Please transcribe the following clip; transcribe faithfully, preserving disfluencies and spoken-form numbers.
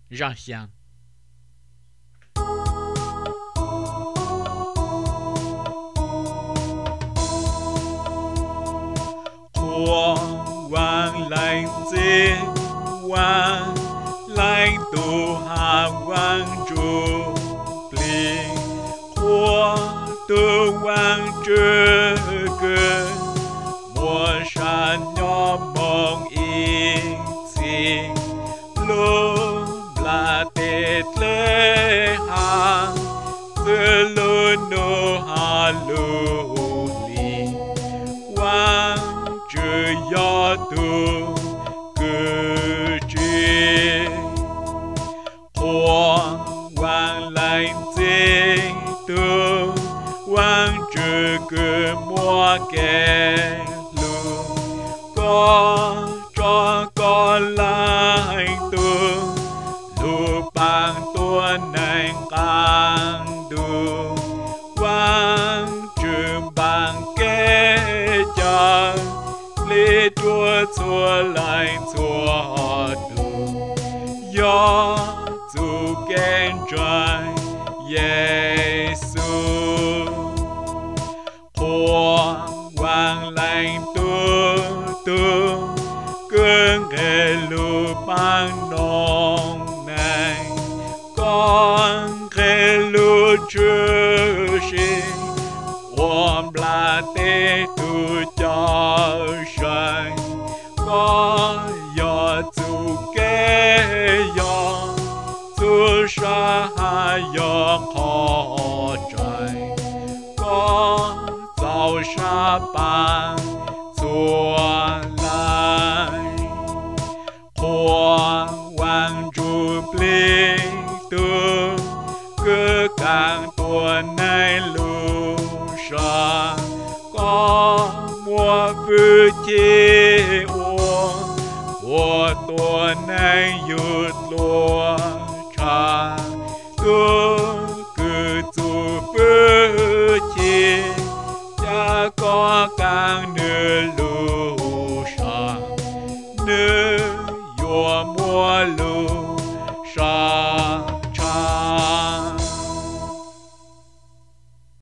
Jean Xiang. Khoan hoàng lành dê hoàng lành tu hà hoàng trụ pli khoa tu hoàng trơ cơ mùa san nhỏ mong yên xin lô là tết lễ hàng từ lô nô hà lô li hoàng trừ gió tu cử tri hoàng hoàng lành dê tu hoàng trừ cử mua kẻ lu có cho con lại tu lu bằng tuần này càng du hoàng trừ bằng kẻ cha lê chúa chúa lại chúa du gió dù kén trái Giêsu hoàng hoàng lành tu tu cơn ghê lù bằng nong này con ghê lù chúa sinh ôm là tê tu cho sai có gió tu kê gió tu sa ha gió khó trái có giàu sa bằng chùa lại hoàng hoàng trụ pli tu cứ càng tuần này lu sa có mùa vui chi uống mùa tuần này yết lúa cha tu cứ tu vui chi cha có càng nửa lu sa nửa mùa mùa lu